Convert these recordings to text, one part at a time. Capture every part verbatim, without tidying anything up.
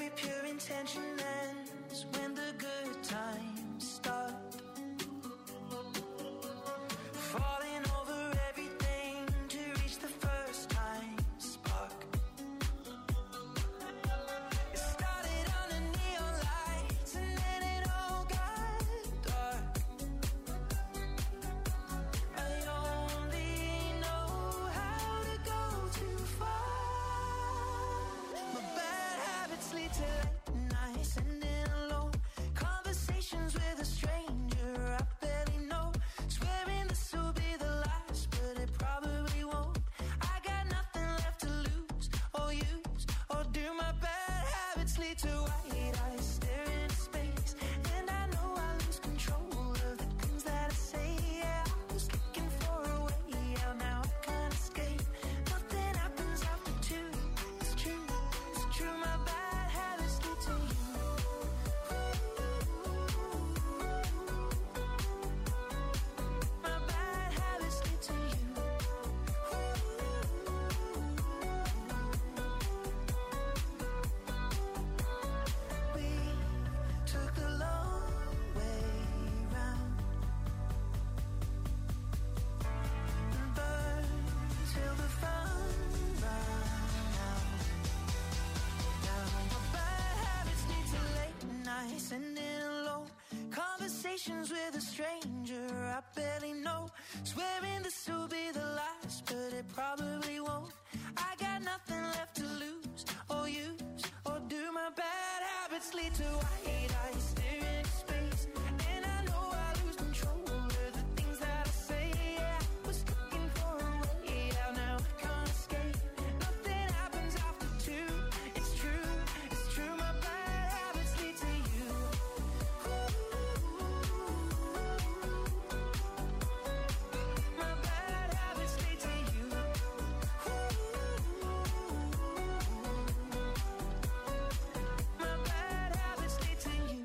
pure intention ends when the good times start. Falling over everything to reach the first time spark. It started under neon lights and then it all got dark. I only know how to go too far. My bad habits lead to late nights and then alone conversations with a stranger I barely know. Swearing this will be the last, but it probably won't. I got nothing left to lose or use or do. My bad habits lead to white eyes staring into space, and I know I lose control of the things that I say. Yeah, I was looking for a way out, now I can't escape. Nothing happens after two. It's true, it's true. My bad habits lead to you. My bad habits lead to you. We took the long way round and burned till the fun ran out. Now my bad habits lead to late nights and then alone conversations with a stranger I barely know. Swearing this will be the last, but it probably won't. I got nothing left to lose or use or do. My bad habits lead to white eyes staring into space, and I know I lose control of the things that I say. Yeah, I was looking for a way out, now I can't escape. Nothing happens after two. It's true, it's true. My bad habits lead to you. My bad habits lead to you. My bad habits lead to you.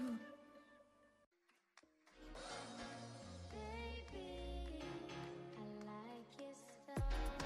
Baby, I like your style.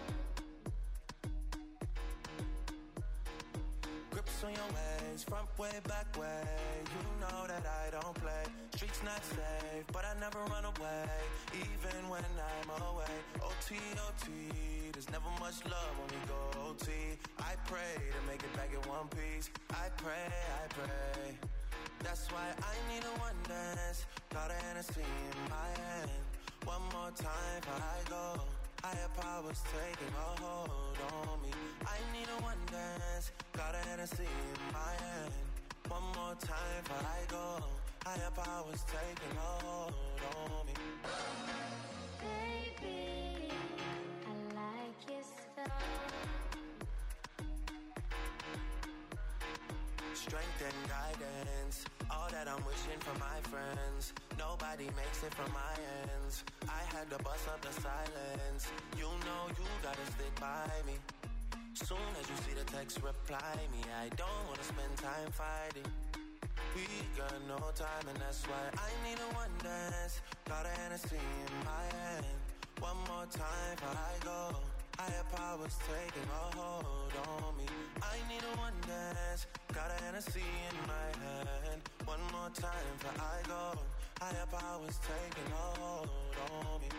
Grips on your ways, front way, back way. You know that I don't play. Streets not safe, but I never run away, even when I'm away. O T, O T, there's never much love when we go O T. I pray to make it back in one piece. I pray, I pray. That's why I need a one dance. Got a Hennessy in my hand. One more time before I go. Higher powers taking a hold on me. I need a one dance. Got a Hennessy in my hand. One more time before I go. Higher powers taking a hold on me. Baby, I like your style. Strength and guidance, all that I'm wishing for my friends. Nobody makes it from my ends. I had to bust up the silence. You know you gotta stick by me. Soon as you see the text, reply me. I don't wanna spend time fighting. We got no time, and that's why I need a one dance. Got a Hennessy in my hand. One more time before I go. Higher powers taking a hold on me. I need a one dance. Got a Hennessy in my hand. One more time before I go. Higher powers taking a hold on me.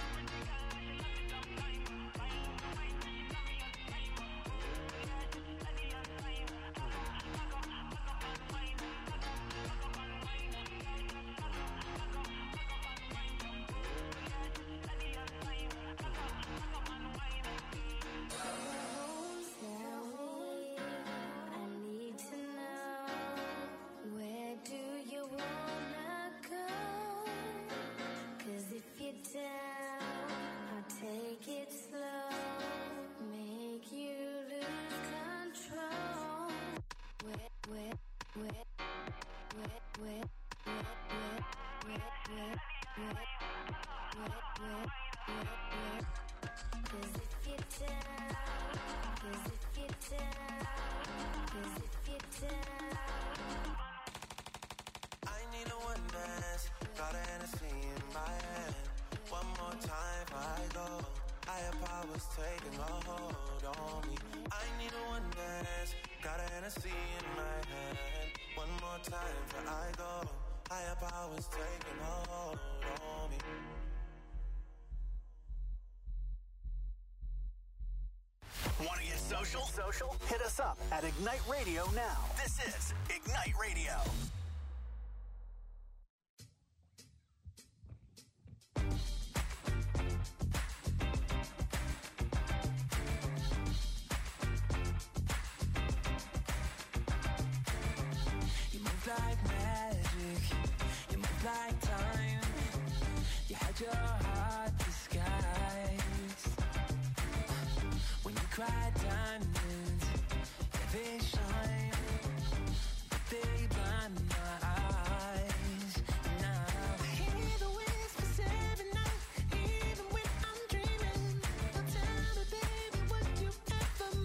Tell me, I need to know, where do you wanna go? 'Cause if you're down, I'll take it slow, make you lose control. Where, where, where, where, where, where, where, where, where, where, where, where, where, where. 'Cause if you're down, 'cause if you're down, 'cause if you're down. I need a one dance. Got a Hennessy in my hand. One more time before I go. Higher powers taking a hold on me. I need a one dance. Got a Hennessy in my hand. One more time before I go. Higher powers taking hold on me. Want to get social? Social? Hit us up at Ignite Radio now. This is Ignite Radio. You move like magic, you move like time. You had your heart disguised. When you cry diamonds, yeah, they shine, but they blind my eyes. Now I hear the whispers every night, even when I'm dreaming. Now tell me, baby, would you ever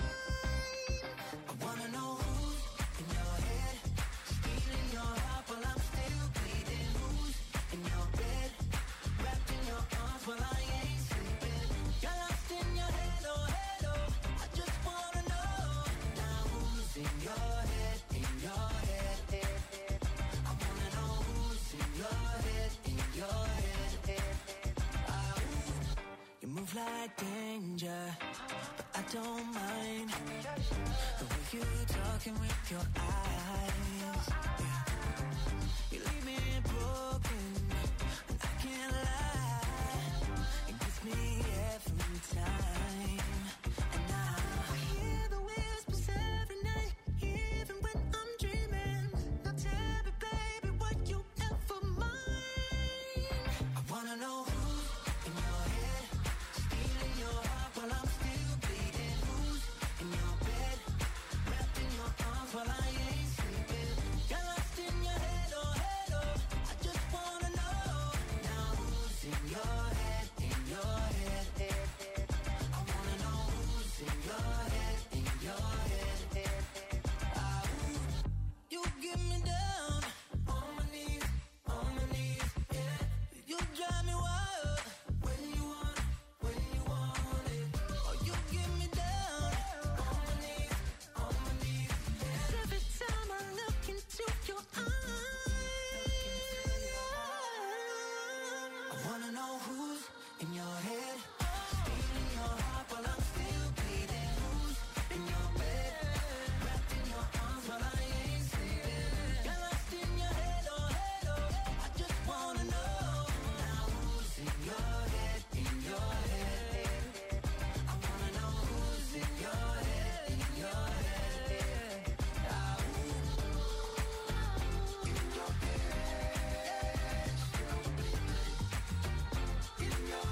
mind? I wanna know who's in your head, stealing your heart while I'm still bleeding. Who's in your bed, wrapped in your arms while I ain't sleeping. You're lost in your head, oh head, oh. I just wanna know now who's in your head, in your head, head, head. I wanna know who's in your head, in your head, head, head. Ah, ooh. You move like danger, but I don't mind the way you talking with your eyes. Yeah. You leave me broken, and I can't lie. It gets me every time. And now I hear the whispers every night, even when I'm dreaming. Now tell me, baby, would you ever mind? I wanna know who's in your head, stealing your heart while I'm still bleeding. Who's in your bed, wrapped in your arms while I ain't sleeping. You're lost in your head, oh head, oh. I just wanna know now who's in your head, in your head, head, head. I wanna know who's in your head, in your head, head, head. Ah, ooh. You get me down on my knees, on my knees, yeah. You drive me wild when you want, when you want it. Oh, you get me down on my knees, on my knees, yeah. 'Cause every time I look into your eyes, I wanna know who's in your head, stealing your heart while I'm still bleeding. Who's in your bed, wrapped in your arms while I ain't sleeping. You're lost in your head, oh head, oh. I just wanna know now who's in your head, in your head, head, head. I wanna know who's in your head, in your head, head. Ah, ooh. In your head, in your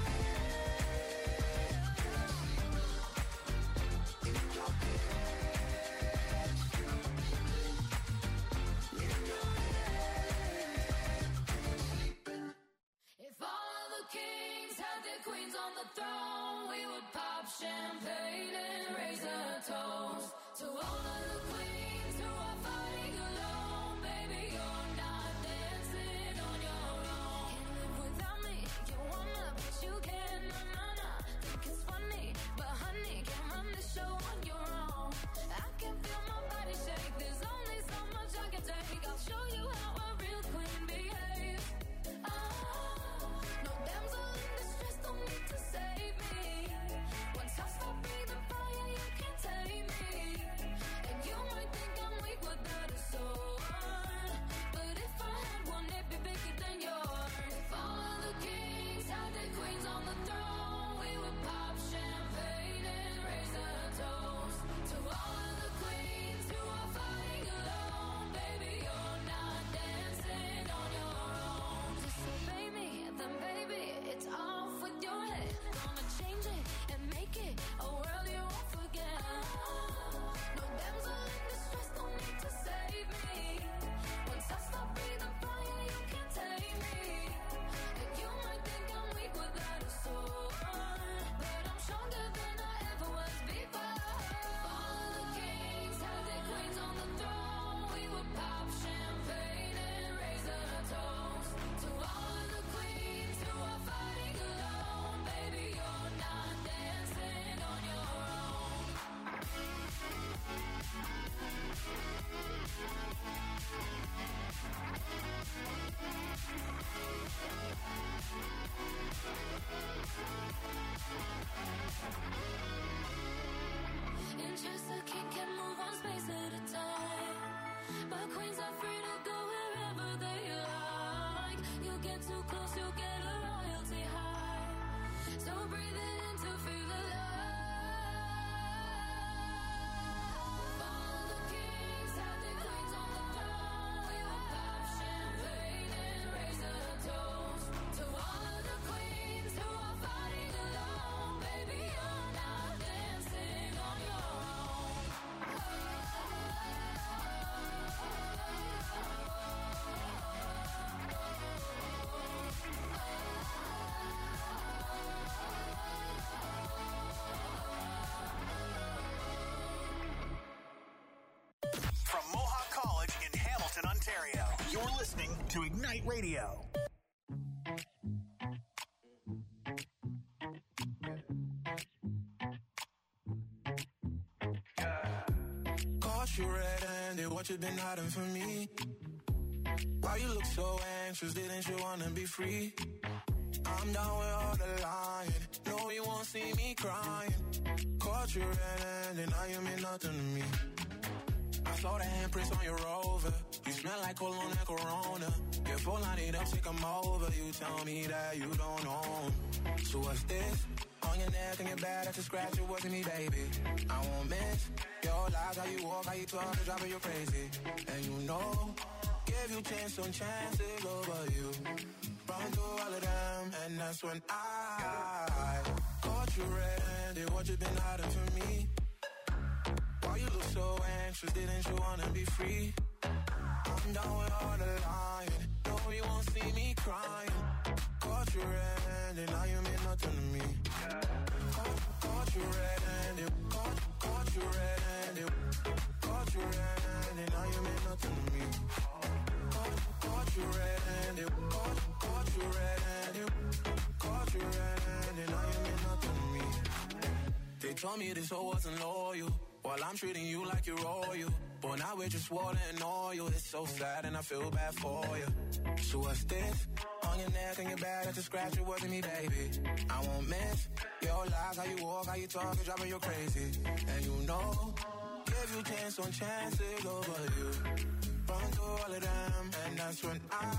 If all the kings had their queens on the throne, we would pop champagne and raise a toast to all of the queens who are fighting alone. Baby, you're not dancing on your own. Can't live without me, you wanna, but you can't. No, no, no. Think it's funny, but honey, can't run the show on your own. I can feel my body shake. There's only so much I can take. I'll show you how a real queen behaves. Oh, no damsel in distress, don't need to save me. Once I stop breathing fire, you can't tame me. And you might close, you'll get a royalty high. So breathe it in to feel alive. All the kings had their queens on the throne. We would pop champagne and raise a toast to all of the queens who are fighting alone. Baby, you're not dancing on your own. From Mohawk College in Hamilton, Ontario, you're listening to Ignite Radio. Caught you red-handed, what you been hiding from me? Why you look so anxious, didn't you wanna be free? I'm down with all the lying, no you won't see me crying. Caught you red-handed, now you mean nothing to me. I saw the handprints on your Rover, you smell like cologne and Corona. Your phone line it up, sick I'm over, you tell me that you don't own. So what's this? On your neck and your back, that's a scratch, it wasn't me, baby. I won't miss your lies, how you walk, how you talk, it's driving you crazy. And you know, give you chance on chances over you. Run through all of them, and that's when I caught you red-handed, what you been hiding from me? Why you look so anxious, didn't you wanna be free? I'm down with all the lying, no you won't see me crying. Caught you red-handed, now you mean nothing to me. Caught, caught you red-handed, caught, caught you red-handed, caught you red-handed, now you mean nothing to me. Caught, caught you red-handed, caught, caught you red-handed, caught you red-handed, now you mean nothing to me. They told me this hoe wasn't loyal, while I'm treating you like you're royal. But now we're just water and oil. It's so sad and I feel bad for you. So what's this? On your neck and your back, that's a scratch, it wasn't me, baby. I won't miss your lies, how you walk, how you talk, it's driving you crazy. And you know, give you chance on chances over you. Run through all of them, and that's when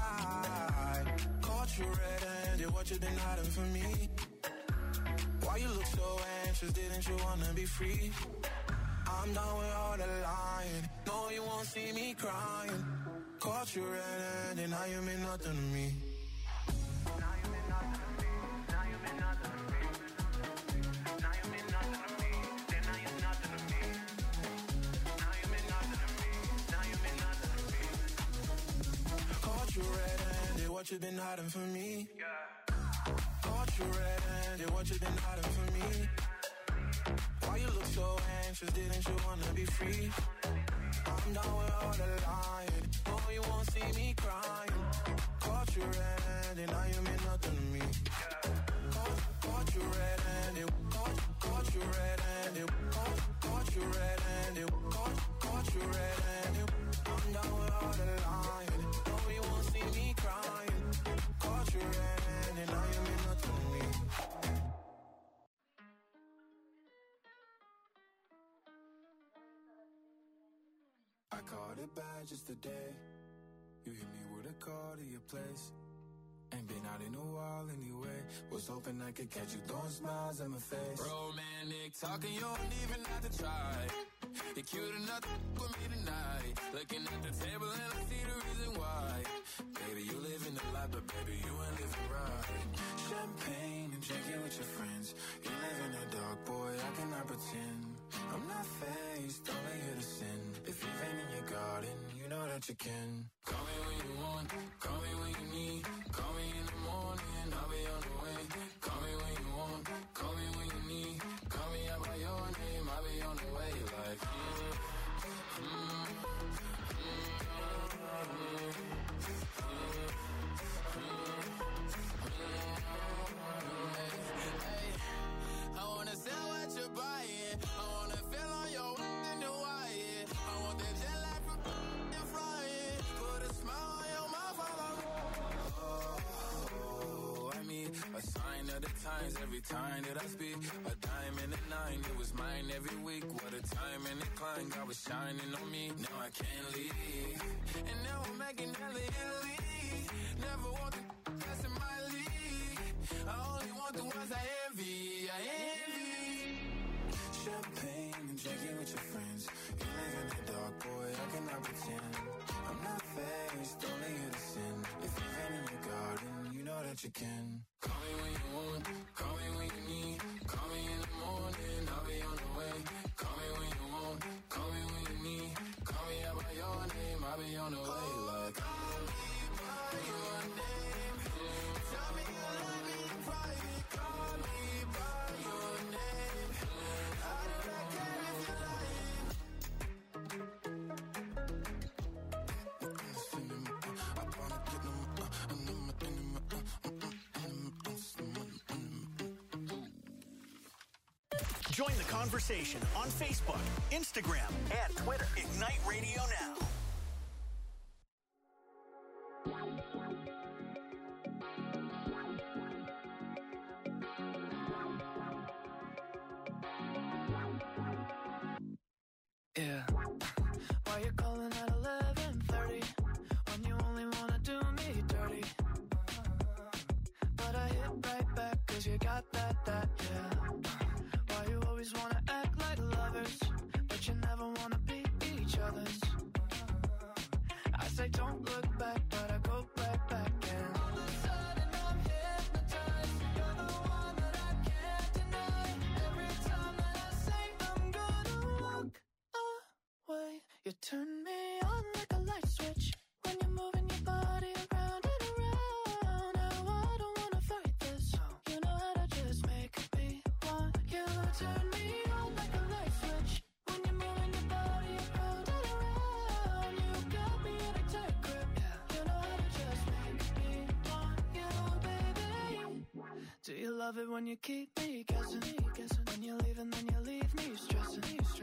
I caught you red-handed, what you been hiding from me? Why you look so anxious, didn't you wanna be free? I'm done with all the lying, no you won't see me crying. Caught you red-handed, now you mean nothing to me. Now you mean nothing to me, now you mean nothing to me. Now you mean nothing to me, then now you're nothing to me. Now you mean nothing to me, now you mean nothing to me. Caught you red-handed, what you been hiding from me? Caught you red-handed, what you been hiding from me? Why you look so anxious, didn't you wanna be free? I'm down with all the lying, no you won't see me crying. Caught you red-handed, now you mean nothing to me. Caught, caught you red-handed, caught, caught you red-handed, caught, caught you red-handed, caught, caught you red-handed. I'm down with all the lying, no you won't see me crying. Caught you red-handed, now you mean nothing to me. I caught it bad just today. You hit me with a call to your place. Ain't been out in a while anyway. Was hoping I could catch you throwing smiles in my face. Romantic talking, you don't even have to try. You're cute enough to with me tonight. Looking at the table and I see the reason why. Baby, you live in the life, but baby, you ain't living right. Champagne and drinking with your friends. You live in the dark, boy, I cannot pretend. I'm not faced, only here to sin. If you've been in your garden, you know that you can. Call me when you want, call me when you need. Call me in the morning, I'll be on the way. Call me when you want, call me when you need. Call me out by your name, I'll be on the way. Like, mm, mm, mm, hey, I wanna sell what you're buying. I wanna feel on your in the wire. I want that jet lag from and flying. Put a smile on your mouth while I'm oh, I mean, a sign of the times every time that I speak. A dime and a nine, it was mine every week. What a time and a climb, God was shining on me. Now I can't leave, and now I'm making hella Italy. Never want to pass in my cause I envy, I envy. Champagne and drinking with your friends. You live in the dark, boy, I cannot pretend. I'm not faced, only you to sin. If you've been in your garden, you know that you can. Call me when you want, call me when you need. Call me in the morning, I'll be on the way. Call me when you want, call me when you need. Call me out by your name, I'll be on the way. Like, call me by your name. Tell me you love me in private. Call me by your name. I do not care if you're lying. Join the conversation on Facebook, Instagram, and Twitter. Ignite Radio Now. Yeah. Why you calling at eleven thirty when you only wanna do me dirty? But I hit right back cause you got that, that, yeah. Why you always wanna act like lovers, but you never wanna be each other's? I say don't look back, but I go right back and all of a sudden I'm hypnotized. You're the one that I can't deny. Every time that I say I'm gonna walk away, you turn me on like a light switch when you're moving your body around and around. Now I don't wanna fight this. You know how to just make me want you. Turn me on like a light switch when you're moving your body around and around. You got me in a tight grip. You know how to just make me want you, baby. Do you love it when you keep me guessing? When you leave and then you leave me stressing.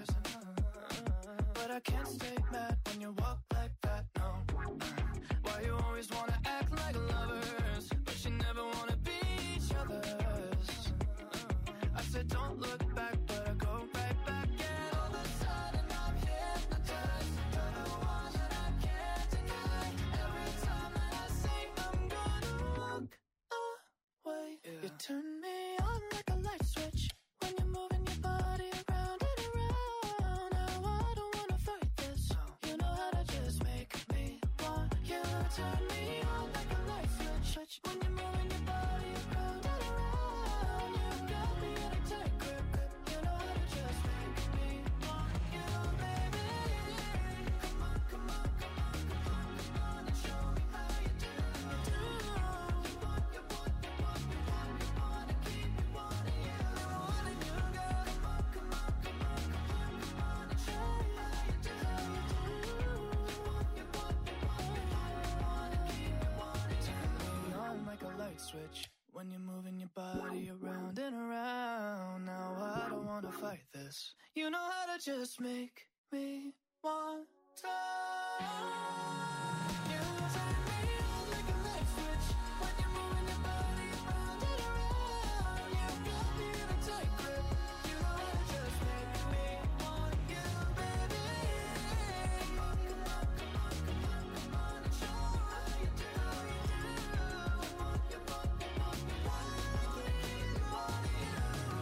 But I can't stay mad when you walk like that, no. Why you always wanna act like lovers, but you never wanna be each other's? I said don't look back, but I go right back. And all of a sudden I'm hypnotized. You're the one that I can't deny. Every time that I say I'm gonna walk away, you turn me on like a light switch when you're moving your body around and around. Now I don't wanna fight this. You know how to just make me want you. Turn me on like a light switch when you're moving your body around and around. You got me in a tight grip. You know how to just make me want you, baby. Come on, come on, come on, come on, come on and show me how you do. You want, you want, you want, you want, you want to keep me wanting you. Wanting you, girl. Come on, come on, come on, come on, come on and show me how you do. You want, you want, you want, you want, you want to keep me wanting you. Turn me on like a light switch when you're moving your body around and around. Now I don't wanna fight this. You know how to just make me want to. You turn me on like a light switch when you're moving your body around and around. You got me in a tight grip. You know how to just make me want you, baby. Come on, come on, come on, come on, come on and show me how you do. You want, you want, you want, you want, you want to keep me wanting you.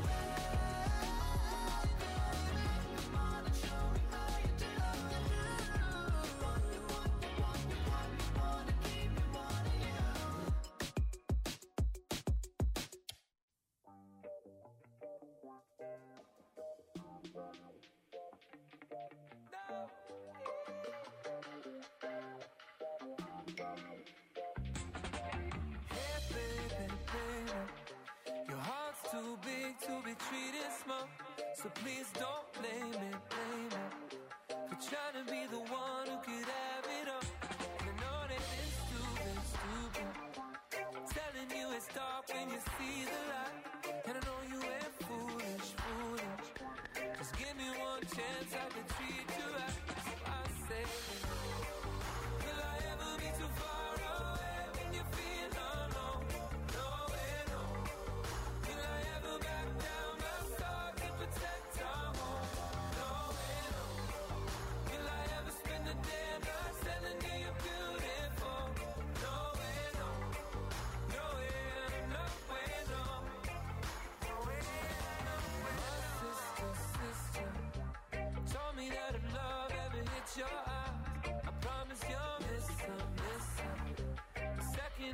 Come on and show me how you do. You want, you want, you want, you want, you want to keep me wanting you. Hey, baby, baby, your heart's too big to be treated small. So please don't blame it, blame it for trying to be the one who could have it all. And I know that it's stupid, stupid, telling you it's dark when you see the light. And I know you ain't foolish, foolish. Just give me one chance, I can treat you right. So I say, will I ever be too far away when you feel alone? No way, no. Will I ever back down my sword to protect our home? No way, no. Will I ever spend the day and night telling you you're beautiful? No way, no. No way, no way, no.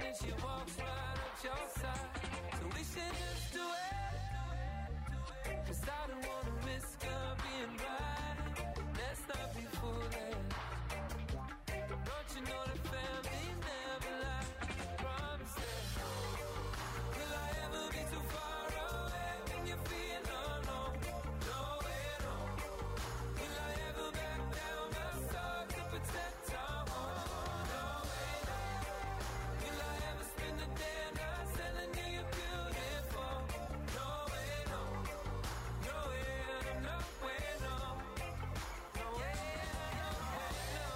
and she walks right up your side. So we should just do it. Cause I don't wanna risk her being right. Let's not be foolish. Don't you know that family never lie? Promise that. Will I ever be too far away when you feel alone? No way, no. Will I ever back down my sword to protect our home? No way, no. Will I ever spend the day not telling you you're beautiful? No way, no. No way, no way, no. No way, no way, no.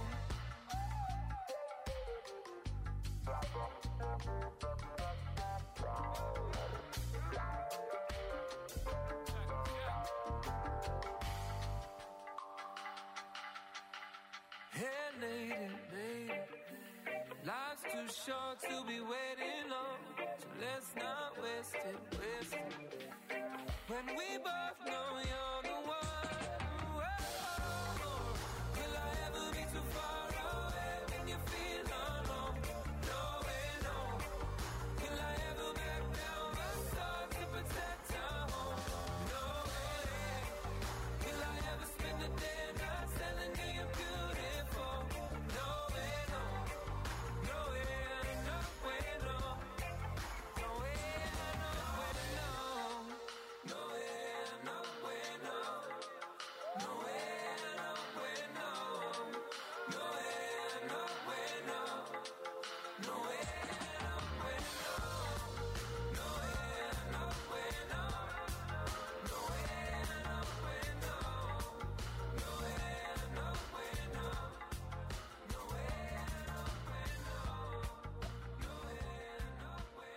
Hey, lady, lady, life's too short to be waiting on, so let's not waste it, waste it. When we both know you're the one. Whoa. Will I ever be too far away when you feel alone? No way, no. Will I ever back down my sword to protect our home? No way. Will I ever spend the day not telling you you're beautiful? No way, no. No way, no way, no. No way, no way, no. No way, no way, no. No way, no way, no. No way, no way, no. No way, no way, no. No way, no way, no. No way, no way, no. No way, no way, no. No way, no way, no. No way, no way,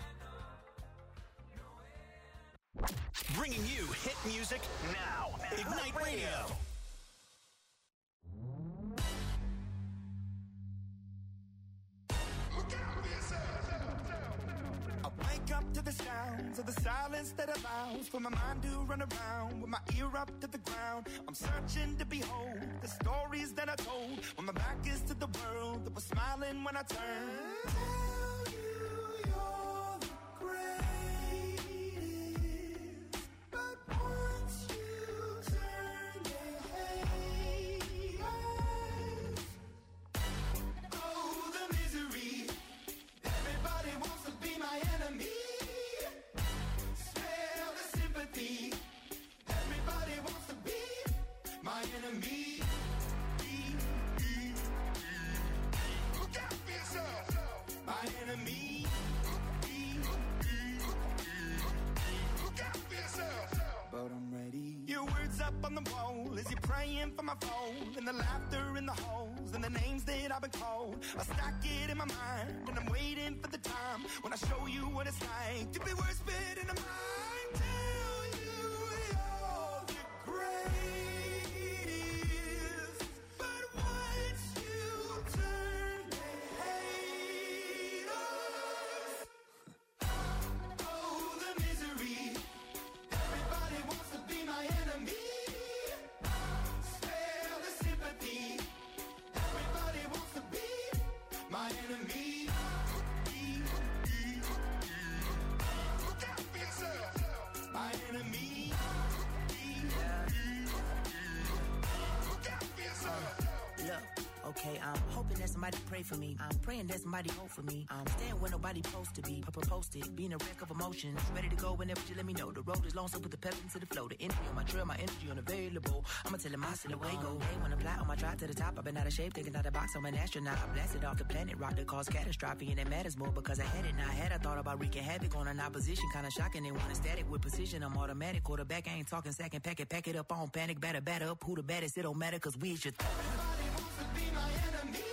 no. Bringing you hit music now. Ignite Radio. I wake up to the sounds of the silence that allows for my mind to run around with my ear up to the ground. I'm searching to behold the stories that I told when my back is to the world that was smiling when I turned. Tell you you're the greatest, but once you turn, they hate us. Oh, the misery. Everybody wants to be my enemy. Smell the sympathy. Everybody wants to be my enemy. Look out for yourself. My enemy. Look out for yourself. But I'm ready. Your words up on the wall as you're praying for my phone, and the laughter in the halls and the names that I've been called. I stack it in my mind and I'm waiting for the time when I show you what it's like to be worse fit in a mind. Tell you you're the greatest, but once you turn, they hate us. Oh, the misery. Everybody wants to be my enemy. Spare the sympathy. Everybody wants to be my enemy. Look out for yourself. My enemy. Look out for yourself. Look, okay, I'm hoping that somebody pray for me. I'm praying that somebody hope for me. I'm staying where nobody supposed to be. Papa posted, being a wreck of emotions. Ready to go whenever you let me know. The road is long, so put the pep into the flow. The energy on my trail, my energy unavailable. I'ma tell him I still away go. Hey, when I fly on my drive to the top, I've been out of shape, thinking out the box. I'm an astronaut. I blasted off the planet, rock that caused catastrophe, and it matters more because I had it. Now I had I thought about wreaking havoc on an opposition, kinda shocking. They want a static with precision. I'm automatic, quarterback. I ain't talking second packet, pack it up on panic, batter, batter up. Who the baddest? It don't matter, cause we is your. Everybody wants to be my enemy.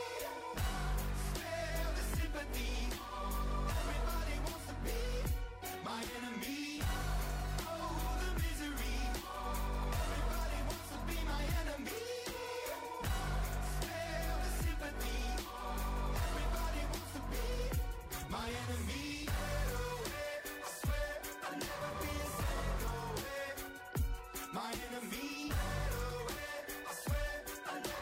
Spare the sympathy. Everybody wants to be my enemy. Oh, the misery. Everybody wants to be my enemy. Spare the sympathy. Everybody wants to be my enemy. I swear I'll never be a second away. My enemy. I swear I'll never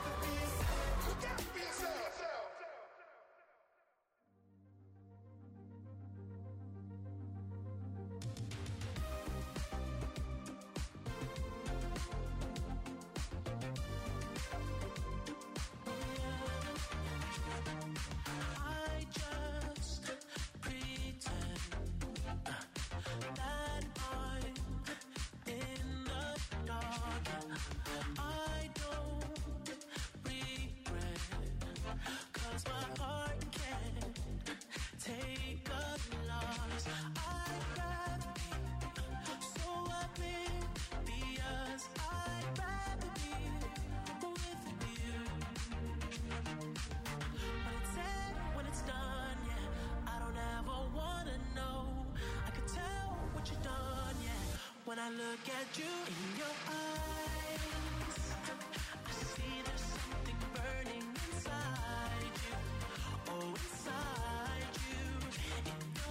look at you in your eyes, I see there's something burning inside you. Oh, inside you, in your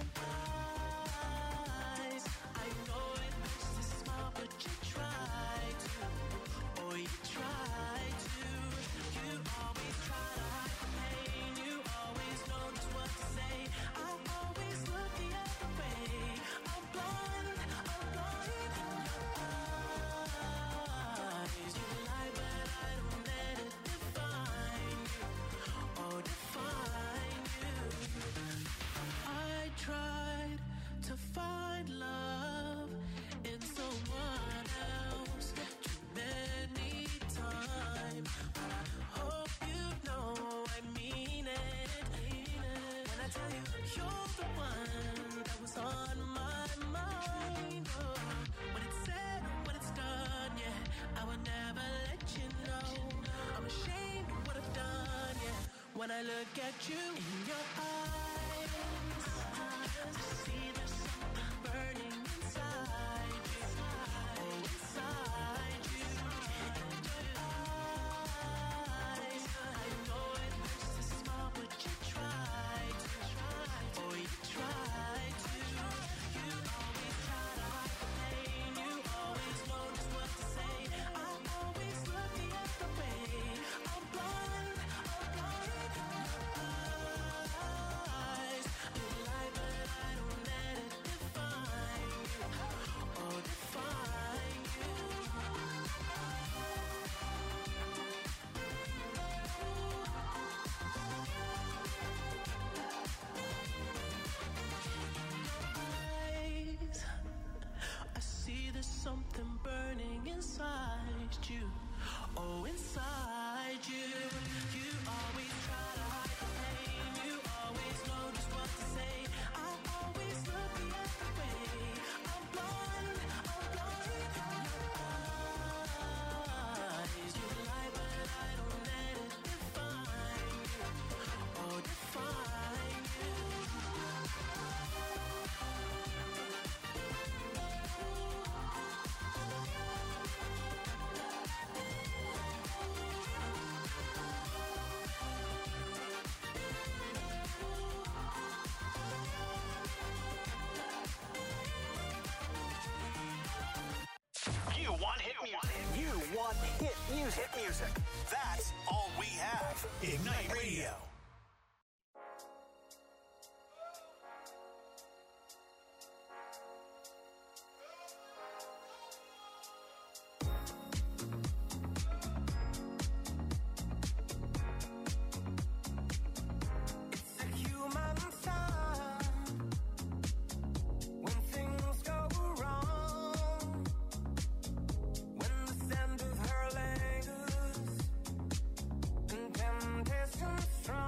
eyes. I know it hurts to smile, but you try to. Oh, you try to. You always try to hide the pain. You always know just what to say. I always look the other way. I'm blind, I'm blind in your eyes. You lie, but I don't let it define you. Oh, define you. I tried to find love in someone else too many times. But I hope you know I mean it. When I tell you you're the one that was on my mind. Oh, when it's said, when it's done, yeah, I would never let you know. I'm ashamed of what I've done, yeah. When I look at you in your eyes, I see there's something burning inside you. Oh, inside you. In your eyes, I know it hurts to smile, but you try to. Oh, you try to. You always try to hide the pain. You always know just what to say. I always look the other way. I'm blind, I'm blind in your eyes. You lie, but I don't let it define you. Oh, define you. Eyes, I see there's something burning inside you. Oh, inside you. You always try to hide the pain. You always know just what to say. I always look the other way. I'm blind, I'm blind in your eyes. You lie, but I don't let it define you. Oh, define you. You want hit music. You want hit music. Hit music. That's all we have. Ignite Radio. It's a human sign when things go wrong, when the scent of her lingers and temptation strong.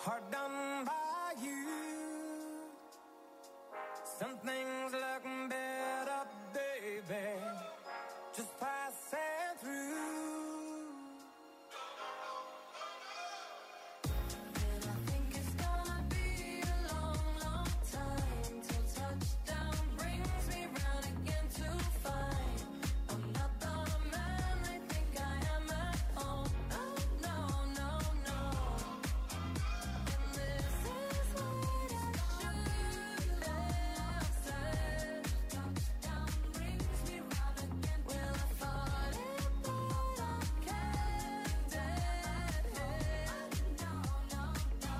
hard done by you. Some things look better, baby, just passing through. And I think it's gonna be a long, long time till touchdown brings me round again to find I'm not the man they think I am at home. No, no, no, no. And this is what I should have said. Touchdown brings me round again. Well, I thought it, but I can't dead. No, no, no.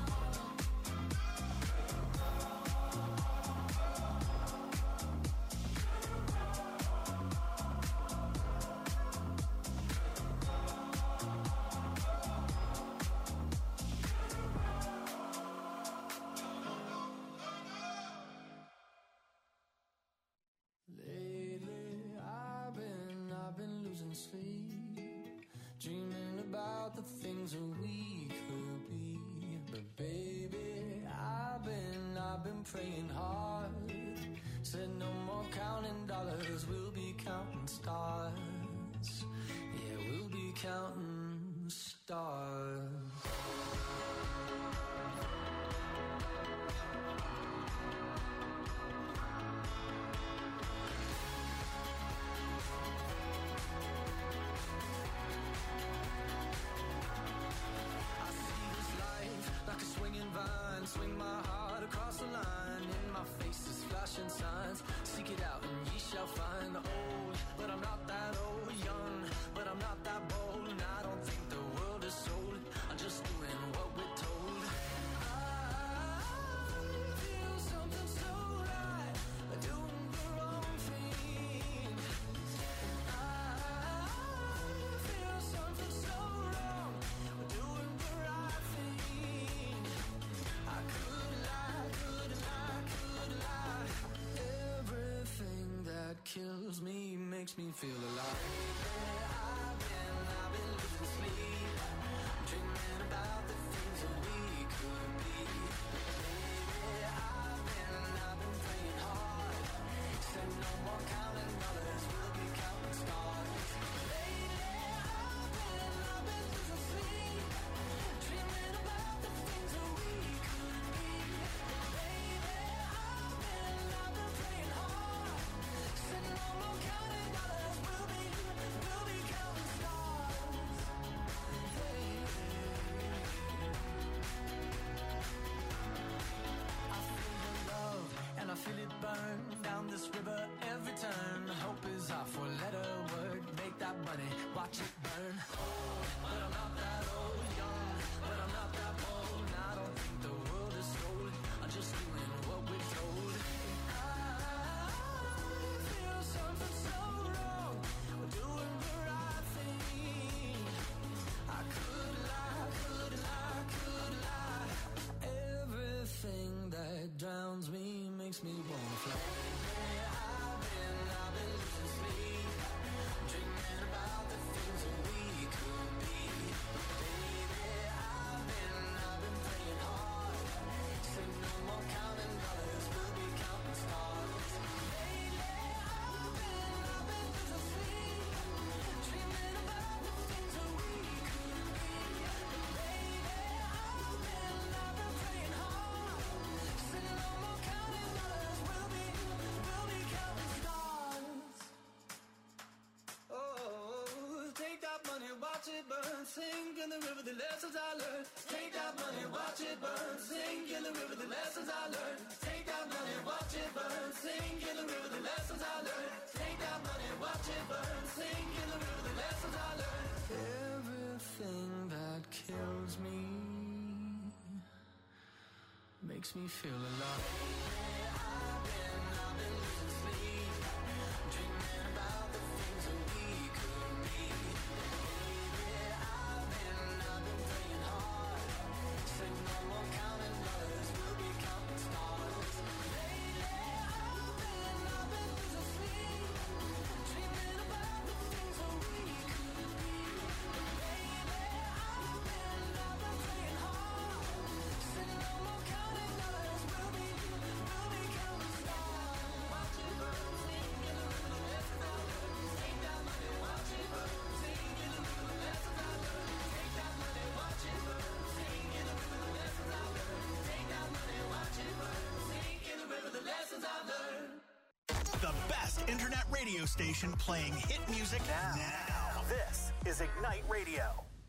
Lately, I've been, I've been losing sleep, dreaming about the things that we could be. But baby, I've been, I've been praying hard. Said no more counting dollars, we'll be counting stars. Yeah, we'll be counting stars. I see this life like a swinging vine. Swing my heart across the line. In my face is flashing signs. Seek it out and ye shall find. Old, but I'm not that old. Young, but I'm not that bold. And I don't think the world is sold. I'm just doing what we're told. I feel something so right, doing the wrong thing. I feel something so wrong, doing the right thing. I could lie, could lie, could lie. Everything that kills me makes me feel alive. I've been, I've been losing sleep, dreaming about the things that we could be. Baby, I've been, I've been praying hard. Said no more counting dollars, we'll be counting stars. Lately, I've been, I've been losing sleep, dreaming about the things that we could be. Baby, I've been, I've been praying hard. Said no more counting dollars, we'll be, we'll be counting stars. Hey. I feel the love and I feel it burn down this river every turn. Hope is our four-letter word. Make that money, watch it burn. Old, but I'm not that old. Young, but I'm not that bold. And I don't think the world is sold. I'm just doing what we're told. I feel something so wrong. We're doing the right thing. I could lie, could lie, could lie. Everything that drowns me makes me wanna fly. I've been, I've been losing sleep, dreaming about the things that we could be. Baby, I've been, I've been praying hard. Say no more counting dollars, we'll be counting stars. Lately, I've been, I've been losing sleep, dreaming about the things that we could be. Baby, I've been, I've been praying hard. Say no more counting dollars, we'll be, we'll be counting stars. Oh, take that money, watch it burn, sink in the river, the lessons I learned. Take that money, watch it burn, sink in the river, the lessons I learned. Take that money, watch it burn, sink in the river, the lessons I learned. Take that money, watch it burn, sink in the river, the lessons I learned. Everything that kills me makes me feel alive. I've been, I've been losing sleep, dreaming about the things that we could be. Baby, I've been, I've been praying hard. Say no more counting dollars, we'll be counting stars. Lately, I've been, I've been losing sleep, dreaming about the things that we could be. Baby, I've been, I've been praying hard. Say radio station playing hit music now. now. This is Ignite Radio.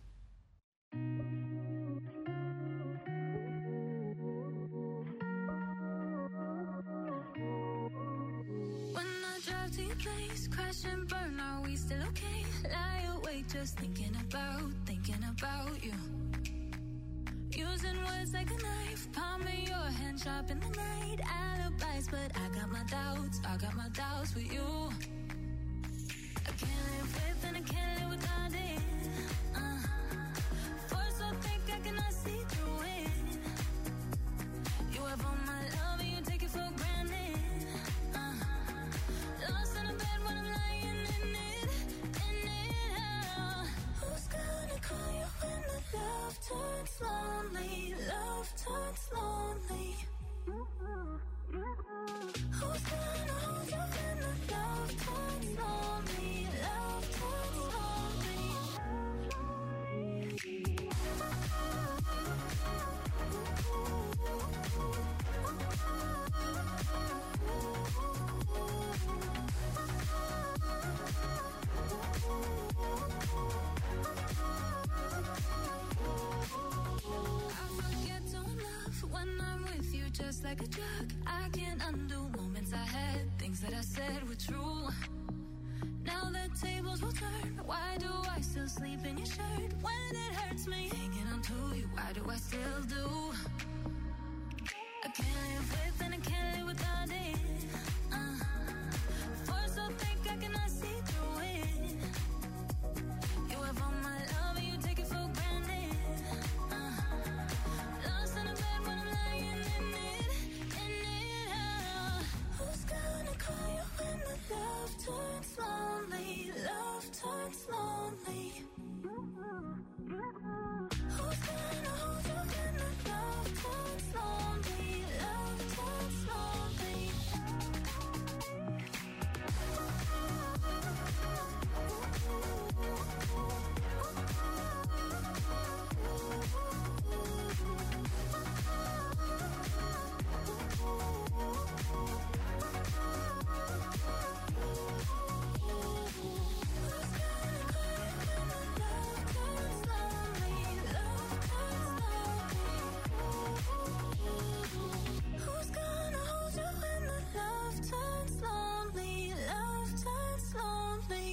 When I drive to your place, crash and burn, are we still okay? Lie awake just thinking about, thinking about you. Using words like a knife, palm in your hand, sharp in the night. Alibis, but I got my doubts, I got my doubts with you. I can't live with and I can't live without it. Uh, force so thick I cannot see through it. You have all my love and you take it for granted. Uh, lost in a bed when I'm lying in it, in it. Uh, who's gonna call you when the love turns lonely? Love turns lonely. Who's gonna hold you when the love turns lonely? Love turns lonely. I forget to love when I'm with you, just like a drug. I can't undo moments I had, things that I said were true. Now the tables will turn. Why do I still sleep in your shirt when it hurts me? Hanging on to you, why do I still do? I can't live with and I can't live without it. Uh, force so thick I cannot see through it. You have all my love and you take it for granted. Uh, lost in a bed when I'm lying in it, in it. Uh, who's gonna call you when the love turns lonely? Love turns lonely. Who's gonna hold you when the love turns lonely? Love turns lonely. Who's gonna hold you when the love turns lonely? Love turns lonely.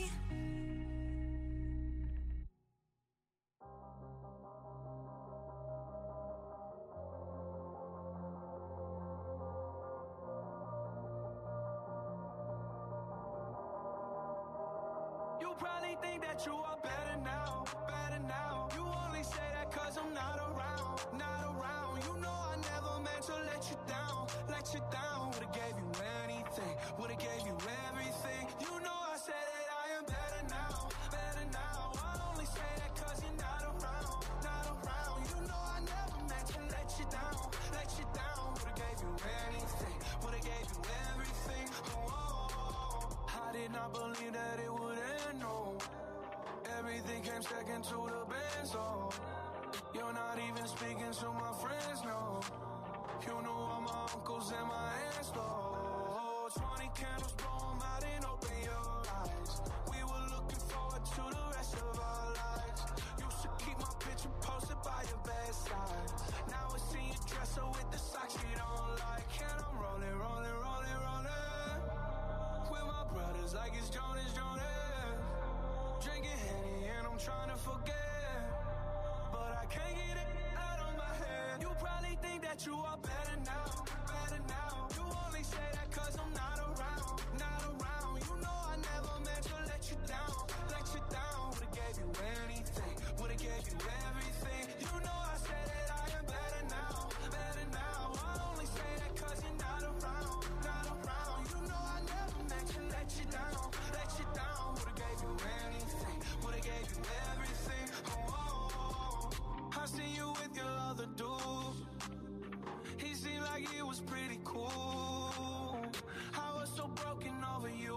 You probably think that you are better now, better now. You only say that cause I'm not around, not around. You know I never meant to let you down, let you down. Would've gave you anything, would've gave you everything. You know I said that I am better now, better now. I only say that cause you're not around, not around. You know I never meant to let you down, let you down. Would've gave you anything, would've gave you everything. Oh, I did not believe that it would end, no. Everything came second to the best, oh. You're not even speaking to my friends, no. You know all my uncles and my aunts, though. Twenty candles, blow 'em out and open your eyes. We were looking forward to the rest of our lives. Used to keep my picture posted by your bedside. Now I see you dress her with the socks you don't like. And I'm rolling, rolling, rolling, rolling with my brothers like it's Jonas, Jonas. Drinking Henny and I'm trying to forget, but I can't get it out of my head. You probably think that you are better now, better now. You only say that cause I'm not around, not around. You know I never meant to let you down, let you down. Would've gave you anything, would've gave you everything. You know I said that I am better now, better now. I only say that cause you're not around, not around. You know I never meant to let you down, let you down. Would've gave you anything, would've gave you everything. Oh, oh, oh. I seen you with your other dude. He seemed like he was pretty cool. I was so broken over you.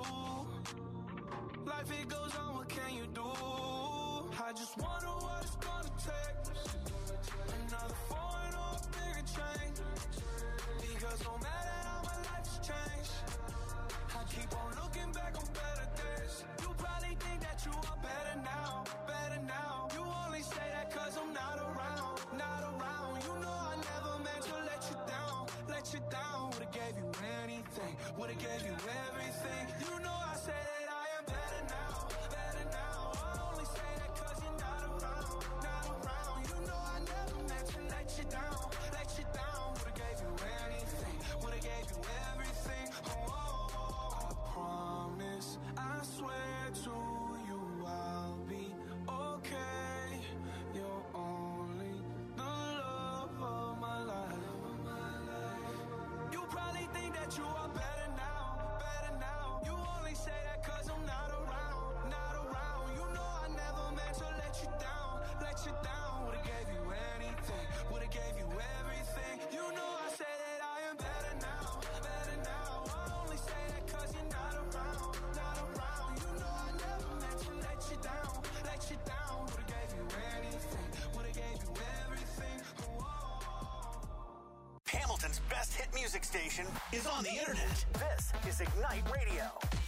Life it goes on, what can you do? I just wonder what it's gonna take. Another foreign or a bigger change. Because no matter how my life's changed, I keep on looking back on better music station is on the internet. This is Ignite Radio.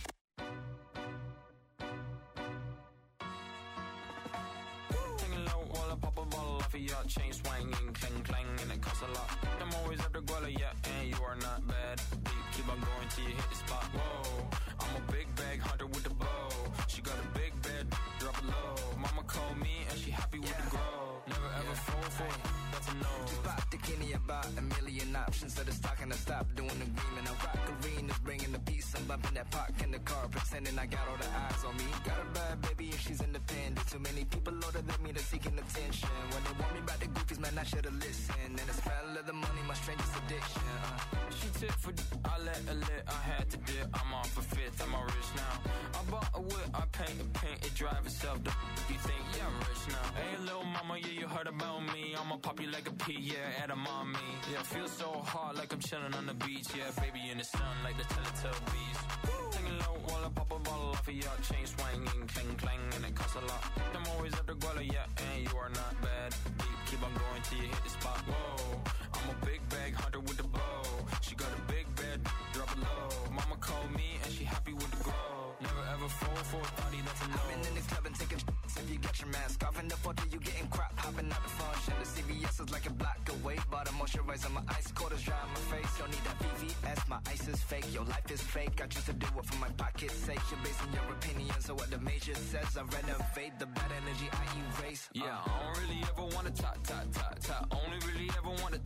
Taking low while I pop a bottle off of your chain swinging, clang clang, and it costs a lot. I'm always after Guala, yeah, and you are not bad. Deep, keep on going till you hit the spot. Whoa, I'm a big bag hunter with the bow. She got a big bed, drop it low. Mama called me and she happy with yeah. the grow. Never ever yeah. fall for it, that's a no. Just pop the Kenny about a million options. So the stock and I stop doing the green. And I rock arenas, bringing the peace. I'm bumping that park in the car, pretending I got all the eyes on me. Got a bad baby and she's independent. Too many people older than me, they're seeking attention. When they want me about the goofies, man, I should've listened. And the smell of the money, my strangest addiction. Uh. She tip for d- I let her lit, I had to dip. I'm off a fifth, I'm all rich now. I bought a whip, I paint a paint, it drive itself. The f- you think, yeah, I'm rich now. Hey, little mama, yeah, you heard about me. I'ma pop you like a pea, yeah, at a mommy. Yeah, feel so hot like I'm chilling on the beach. Yeah, baby in the sun like the Teletubbies. Taking low while I pop a bottle off of your chain swinging, clang clang, and it costs a lot. I'm always after Guala, yeah, and you are not bad. Deep, keep on going till you hit the spot. Whoa, I'm a big bag hunter with the bow. She got a big bed, drop it low. Mama called me and she happy with the grow. Never ever fall for a thotty, that's a no. I've been in this club and taking sh- if you get your mask off in the photo, you getting crap. Hopping out the function, the C V S is like a block away. Bought a moisturizer, my ice quarters dry on my face. Don't need that V V S, my ice is fake. Your life is fake, I choose to do it for my pocket's sake. You're basing your opinions on what the major says. I renovate the bad energy, I erase. Yeah, uh. I don't really ever wanna talk, talk, talk, talk. Only really ever wanna.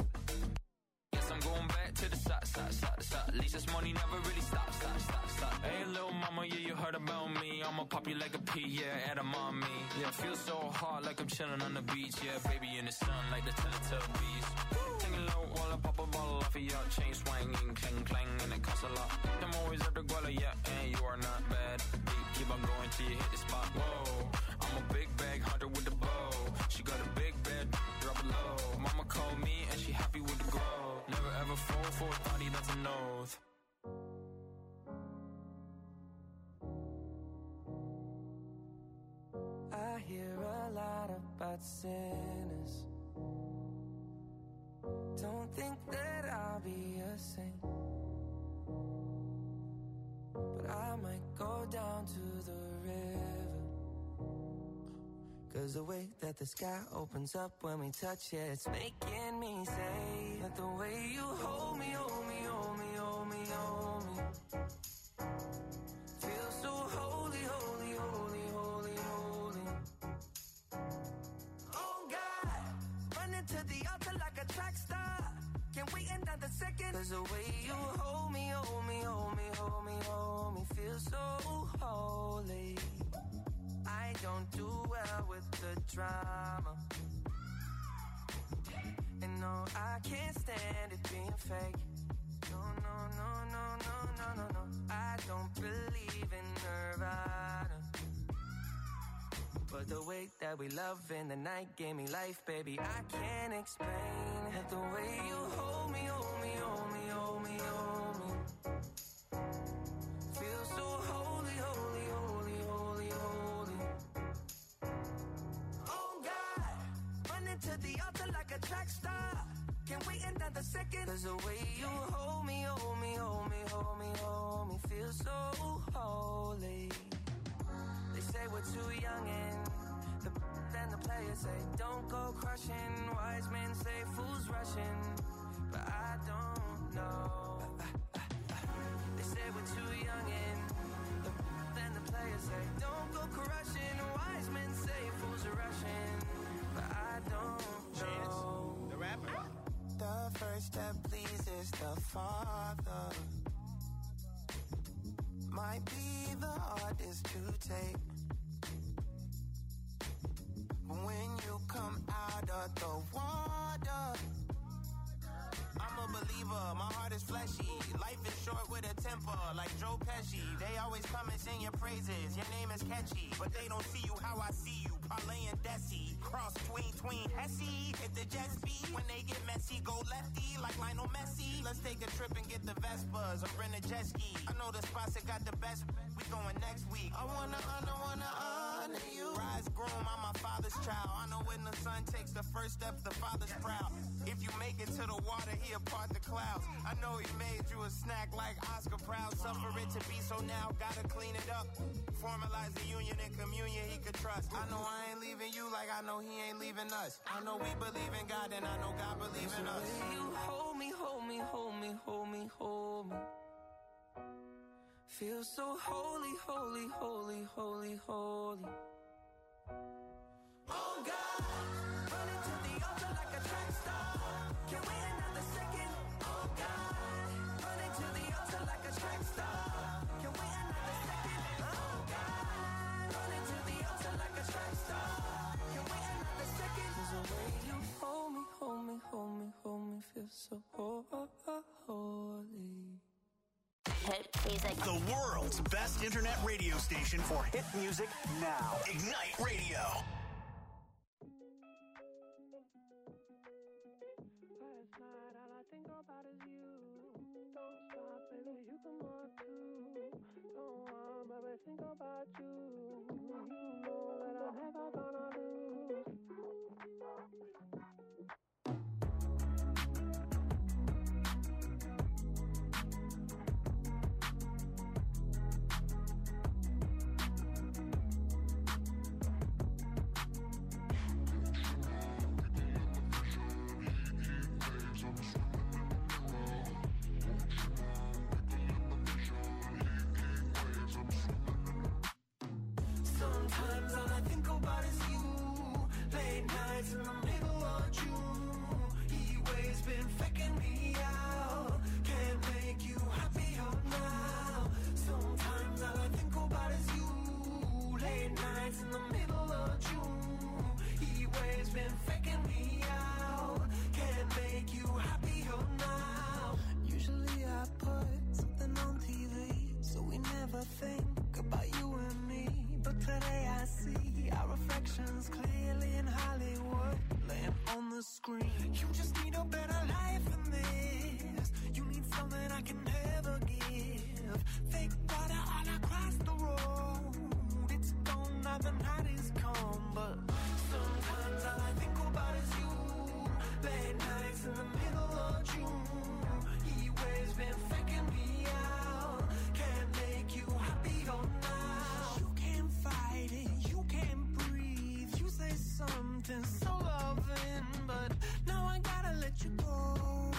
Guess I'm going back to the side, side, side, side. At least this money never really stops, stop, stop, stop. Hey, little mama, yeah, you heard about me. I'ma pop you like a pea, yeah, at a mommy. Yeah, feel so hot like I'm chilling on the beach. Yeah, baby in the sun like the Teletubbies. Taking low while I pop a bottle off of your chain swinging, clang clang, and it costs a lot. I'm always after Guala, yeah, and you are not bad. Deep, keep on going till you hit the spot. Whoa, I'm a big bag hunter with the bow. She got a big bed, drop it low. Mama called me and she happy with the grow. Never ever fall for a thotty, that's an oath. I hear a lot about sinners. Don't think that I'll be a saint, but I might go down to the river. Cause the way that the sky opens up when we touch it, it's making me say that the way you hold me, hold me, hold me, hold me, hold me, feel so holy, holy, holy, holy, holy. Oh God, running to the altar like a track star. Can't wait another second. Cause the way you hold me, hold me, hold me, hold me, hold me, feel so holy. I don't do well with the drama, and no, I can't stand it being fake. No, no, no, no, no, no, no, no. I don't believe in Nirvana, but the way that we love in the night gave me life, baby. I can't explain it. The way you hold me, hold me, hold me, hold me, hold me, feel so holy, holy, holy, holy, holy. Oh God, running to the altar like a track star. Can't wait another second. Cause the way you hold me, hold me, hold me, hold me, hold me, feel so holy. They say we're too young and the then the players say don't go crushing. Wise men say fools rushing, but I don't know. They say we're too young and the then the players say don't go crushing. Wise men say fools are rushing, but I don't know. Chance, the rapper. The first step pleases the Father. Might be the hardest to take. When you come out of the water, I'm a believer, my heart is fleshy. Life is short with a temper, like Joe Pesci. They always come and sing your praises, your name is catchy, but they don't see you how I see you. Parlay and Desi, cross tween, tween, Hesse. Hit the jet speed, when they get messy, go lefty, like Lionel Messi. Let's take a trip and get the Vespas, or rent a jet ski. I know the spots that got the best, we going next week. I wanna honor, wanna honor you. Rise groom, I'm my father's child. I know when the son takes the first step, the father's proud. If you make it to the water, he'll part the clouds. I know he made you a snack like Oscar proud. Suffer it to be so now, gotta clean it up. Formalize the union and communion he could trust. I know I ain't leaving you like I know he ain't leaving us. I know we believe in God and I know God believes in us. You hold me, hold me, hold me, hold me, hold me. Feel so holy, holy, holy, holy, holy. Oh God, running to the altar like a track star. Can't wait another second. Oh God, running to the altar like a track star. Can't wait another second. Oh God, running to the altar like a track star. Can't wait another second. Cause the way you hold me, hold me, hold me, hold me, feel so holy. Hit music. The world's best internet radio station for hit music now. Ignite Radio. Last night, all I think about is you. Don't stop, baby, you come on too. Don't want, baby, think about you. You know that I'm never gonna lose. Sometimes all I think about is you. Late nights in the middle of June. He waves been faking me out. Can't make you happier now. Sometimes all I think about is you. Late nights in the middle of June. He waves been faking me out. Can't make you happier now. Usually I put something on T V, so we never think about you and me. But today I see our reflections clearly in Hollywood, laying on the screen. You just need a better life than this. You need something I can never give. Fake water all across the road. It's gone now, the night is come. But sometimes all I think about is you. Late nights in the middle of June. He waves been faking me out. Can't make you happier now. You can't fight it, you can't breathe. You say something so loving, but now I gotta let you go.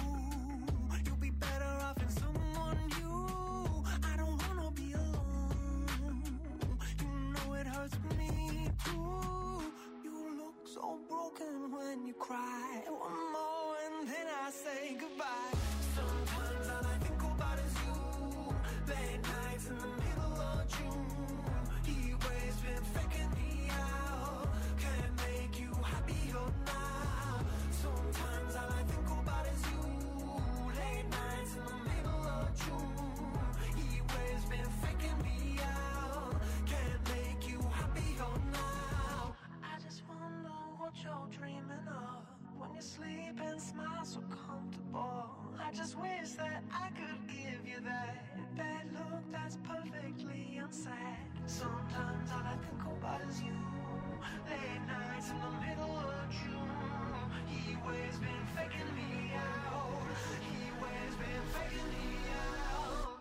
You'll be better off in someone new. I don't wanna be alone. You know it hurts me too. You look so broken when you cry. One more and then I say goodbye. Sometimes all I think about is you. Late nights in the middle of June. He waves been faking me out. Can't make you happier now. Sometimes all I think about is you. Late nights in the middle of June. He waves been faking me out. Can't make you happier now. I just wonder what you're dreaming of when you sleep and smile so comfortable. I just wish that I could give you that bad look that's perfectly unsaid. Sometimes all I think about is you. Late nights in the middle of June. He waves been faking me out. He waves been faking me out.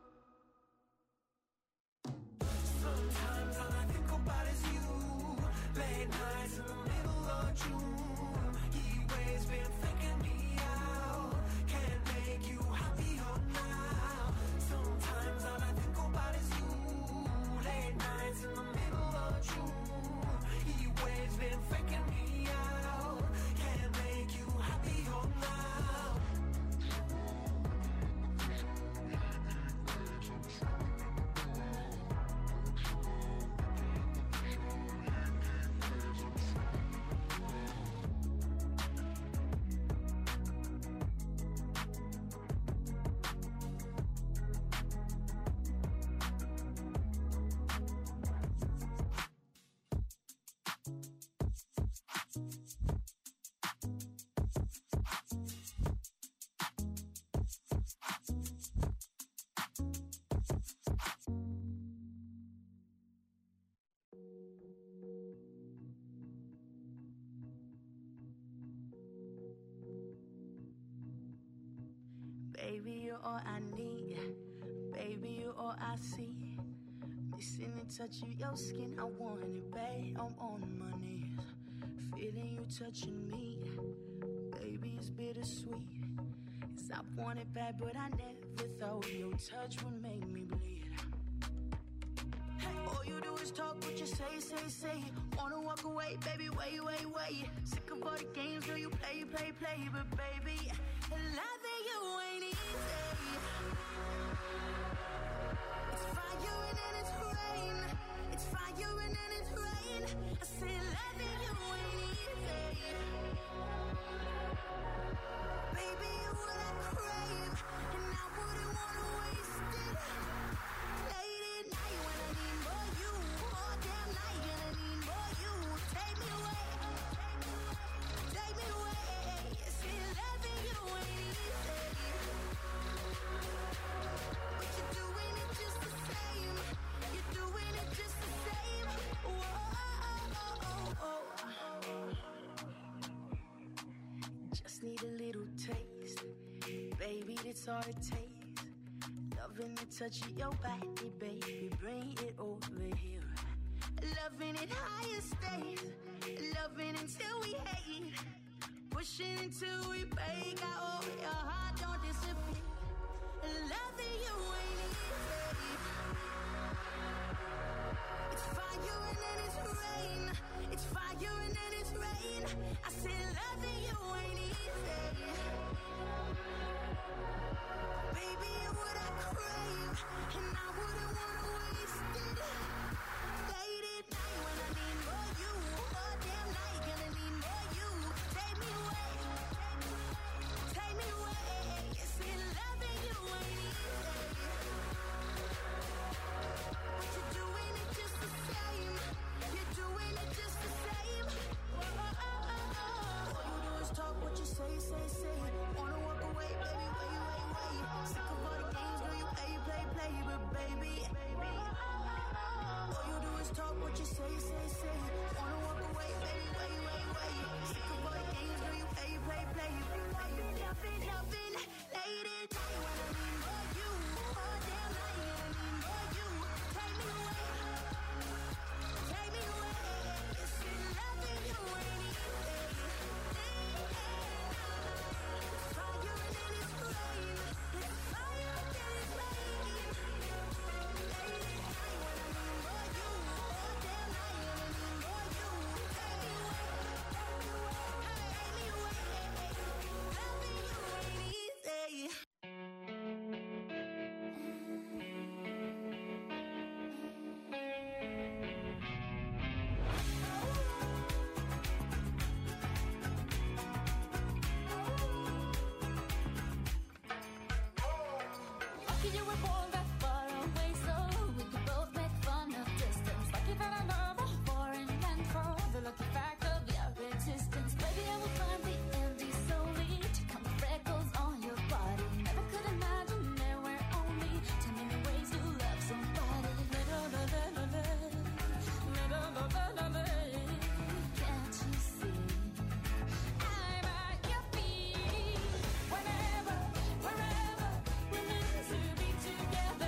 Sometimes all I think about is you. Late nights in the middle of June. He waves been faking me out. Can't make you happier now. Sometimes all I think about is you. Late nights in the middle of June. He waves been faking me out. Can't make you happier now. Baby, you're all I need. Baby, you're all I see. Missing the touch of your skin, I want it, babe. I'm on my knees, feeling you touching me. Baby, it's bittersweet. Cause I want it bad, but I never thought your touch would make me bleed. Hey, all you do is talk, what you say, say, say. Wanna walk away, baby, wait, wait, wait. Sick of all the games, girl, you play, play, play. But baby, loving you ain't easy. It's fire and then it's rain. It's fire and then it's rain. I say loving you ain't easy. Baby, you're what I crave, and I wouldn't wanna waste it. Late at night when I need more you, all damn night and I need more you. Take me away, take me away. See, loving you ain't easy, but you're doing it just the same. You're doing it just the same. Whoa, oh, oh, oh. Just need a little taste, baby, that's all it takes. Loving the touch of your body, baby, bring it over here. Loving it higher stays, loving until we hate. Pushing until we break out, oh, your heart don't disappear. Loving you ain't easy. It's fire and then it's rain. It's fire and then it's rain. I said loving you ain't easy. Baby, you're what I crave, and I wouldn't wanna waste it. Late at night when I need more you, all damn night gonna need more you. Take me away, take me away. See, loving you ain't easy, but you're doing it just the same. You're doing it just the same. Whoa, oh, oh, oh. All you do is talk, what you say, say, say. Wanna walk away, baby, wait, wait, wait. Sick of all the games, girl, you play, play, play. But baby, baby, all you do is talk, what you say, say, say. Wanna walk away, baby, wait, wait, wait. Sick of all the games, girl, you play, play, play. But baby, loving, loving, late at night when I need more you, all damn night and I need more you. Take me away, take me away. It's been loving you ain't easy. It's fire and then it's rain. It's fire and then it's rain. Late at night when I need more you, all damn night and I need more you. Take me away, take me away. Loving you ain't easy. Lucky you were born that far away, so we could both make fun of distance. Lucky that I love a foreign land for the lucky fact of your existence. Baby, I will climb the Andes slowly to count the freckles on your body. Never could imagine there were only ten million ways to love somebody. Can't you see? I'm at your feet. Whenever, wherever, we're meant to be together.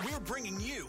We're bringing you